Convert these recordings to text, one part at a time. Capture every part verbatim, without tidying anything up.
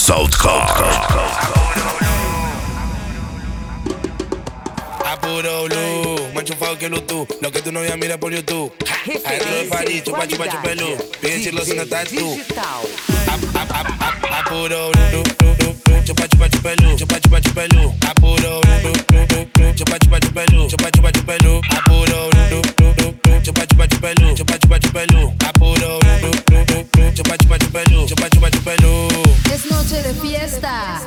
Southcore. Apuro Lu, más chufado que lo tú, lo que tu novia mira por YouTube. Adentro de París, chupa chupa chupelu, pide chilo si no estás tú. Apuro Lu, chupa chupa chupelu, chupa chupa chupelu. Apuro Lu, chupa chupa chupelu, chupa chupa chupelu. Apuro Lu, chupa chupa chupelu, chupa chupa chupelu. Apuro Lu, chupa chupa chupelu, chupa chupa chupelu. Es noche de fiesta.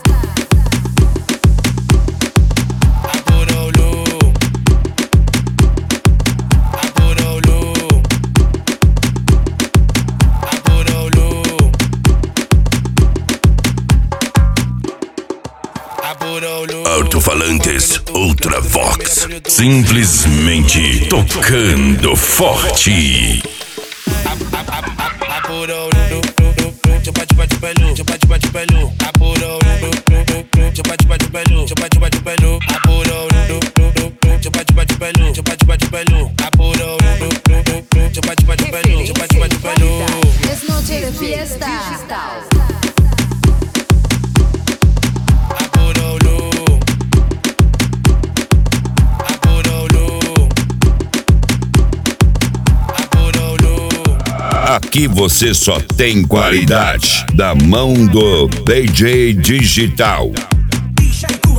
Alto-falantes Ultravox, simplesmente tocando forte. Apuro Lu, chupa chupa chupelu, chupa chupa chupelu. Apuro Lu, chupa chupa chupelu, chupa chupa chupelu. Apuro Lu, chupa chupa chupelu, chupa chupa chupelu. Apuro Lu, chupa chupa chupelu, chupa chupa chupelu. Es noche de fiesta. Aqui você só tem qualidade da mão do D J Digital.